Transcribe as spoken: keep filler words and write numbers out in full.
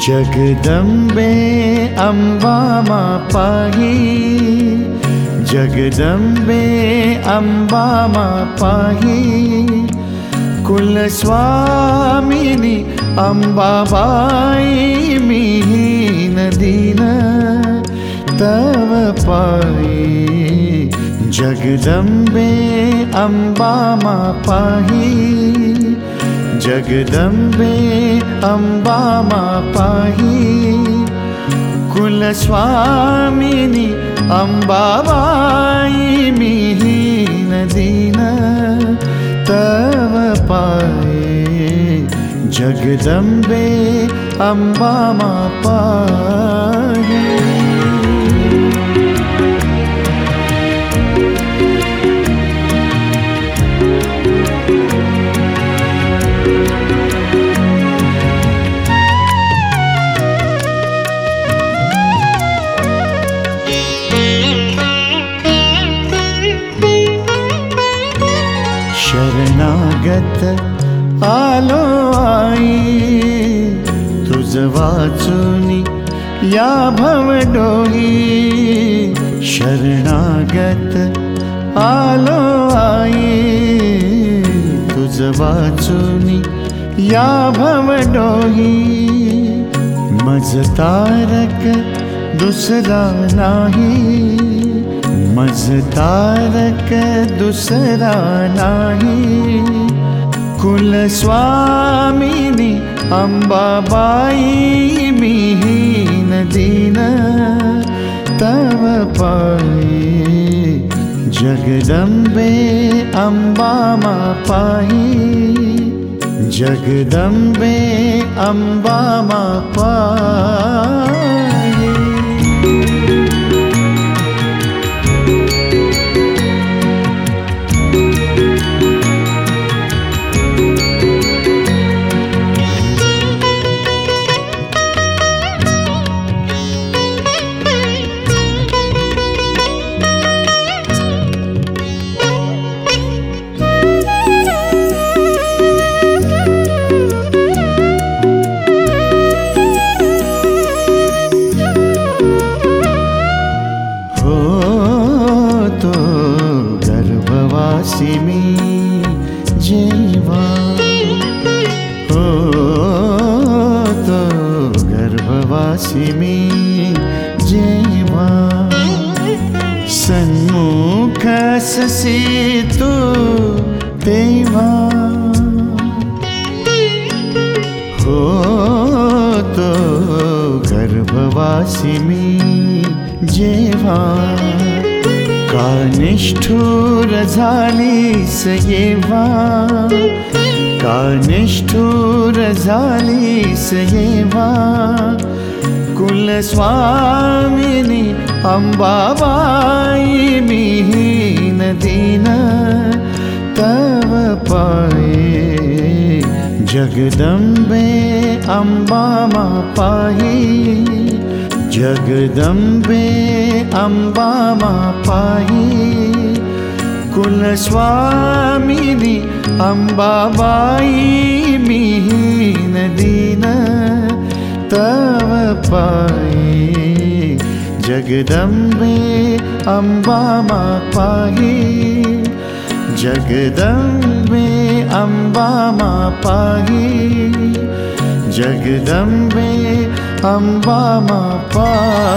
जगदम्बे अम्बा मा पाहि, जगदम्बे अम्बा मा पाहि। कुलस्वामिनि अम्बाबाई मिहिन दीन तव पाहि। जगदम्बे अम्बा मा पाहि, जगदम्बे अम्बा मा पाहि। कुलस्वामिनि अम्बाबाई मिहिन दीन तव पाहि। जगदम्बे अम्बा मा पाहि। शरणागत आलो आई, तुझ वाचुनी या भवडोही। शरणागत आलो आई, तुझ वाचुनी या भवडोही। मज तारक दुसरा नाही, मज तारक दुसरा नाही। कुलस्वामिनि अम्बाबाई मिहिन दीन तव पाहि। जगदम्बे अम्बा मा पाहि, जगदम्बे अम्बा मा पाहि। गर्भवासिनी जेवा हो तो गर्भवासिनी जेवा। सन्मुख ससितु तेवा हो तो गर्भवासिनी जेवा। का निष्ठुर झालीस येवा, का निष्ठुर झालीस येवा। कुलस्वामिनि अम्बाबाई मिहिन दीन तव पाहि। जगदम्बे अम्बा मा पाहि, जगदम्बे अम्बा मा पाहि। कुलस्वामिनि अम्बाबाई मिहिन दीन तव पाहि। जगदम्बे अम्बा मा पाहि, जगदम्बे अम्बा मा पाहि। जगदम्बे अम्बा मा पाहि।